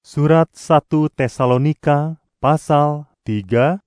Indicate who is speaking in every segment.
Speaker 1: Surat 1 Tesalonika pasal 3.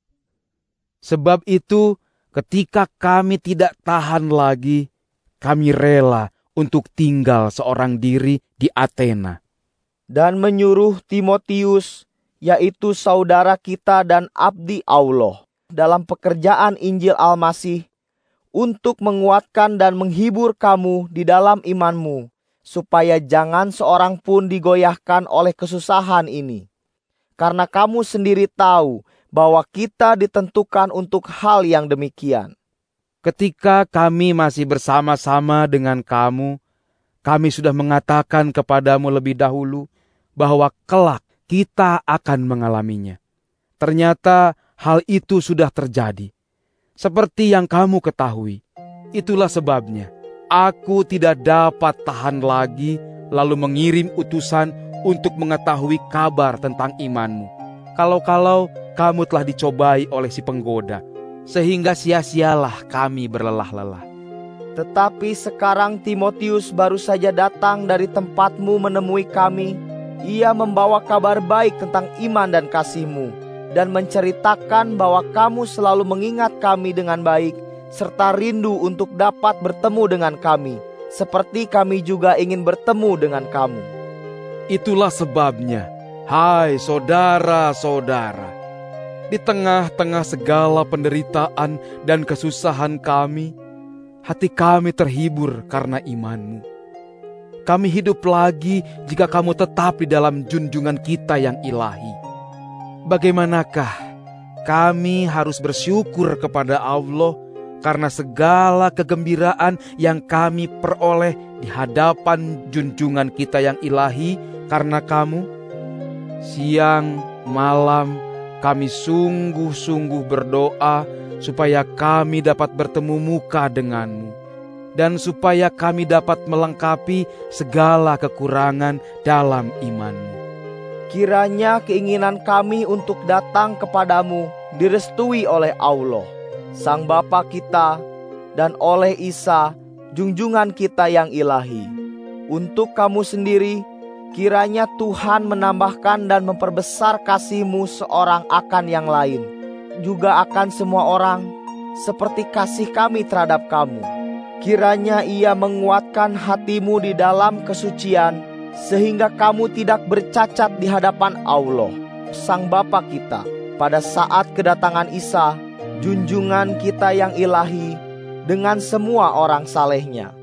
Speaker 2: Sebab itu, ketika kami tidak tahan lagi, kami rela untuk tinggal seorang diri di Athena.
Speaker 3: Dan menyuruh Timotius, yaitu saudara kita dan abdi Allah, dalam pekerjaan Injil Al-Masih, untuk menguatkan dan menghibur kamu di dalam imanmu, supaya jangan seorang pun digoyahkan oleh kesusahan ini. Karena kamu sendiri tahu bahwa kita ditentukan untuk hal yang demikian.
Speaker 2: Ketika kami masih bersama-sama dengan kamu, kami sudah mengatakan kepadamu lebih dahulu bahwa kelak kita akan mengalaminya. Ternyata hal itu sudah terjadi. Seperti yang kamu ketahui, itulah sebabnya aku tidak dapat tahan lagi lalu mengirim utusan untuk mengetahui kabar tentang imanmu. Kalau-kalau kamu telah dicobai oleh si penggoda, sehingga sia-sialah kami berlelah-lelah.
Speaker 3: Tetapi sekarang Timotius baru saja datang dari tempatmu menemui kami. Ia membawa kabar baik tentang iman dan kasihmu, dan menceritakan bahwa kamu selalu mengingat kami dengan baik, serta rindu untuk dapat bertemu dengan kami, seperti kami juga ingin bertemu dengan kamu.
Speaker 2: Itulah sebabnya, hai saudara-saudara, di tengah-tengah segala penderitaan dan kesusahan kami, hati kami terhibur karena imanmu. Kami hidup lagi jika kamu tetap di dalam junjungan kita yang ilahi. Bagaimanakah kami harus bersyukur kepada Allah karena segala kegembiraan yang kami peroleh di hadapan junjungan kita yang ilahi karena kamu? Siang malam kami sungguh-sungguh berdoa supaya kami dapat bertemu muka denganmu, dan supaya kami dapat melengkapi segala kekurangan dalam imanmu.
Speaker 3: Kiranya keinginan kami untuk datang kepadamu direstui oleh Allah, Sang Bapa kita, dan oleh Isa, junjungan kita yang ilahi. Untuk kamu sendiri, kiranya Tuhan menambahkan dan memperbesar kasih-Mu seorang akan yang lain, juga akan semua orang, seperti kasih kami terhadap kamu. Kiranya Ia menguatkan hatimu di dalam kesucian, sehingga kamu tidak bercacat di hadapan Allah, Sang Bapa kita, pada saat kedatangan Isa, junjungan kita yang ilahi, dengan semua orang salehnya.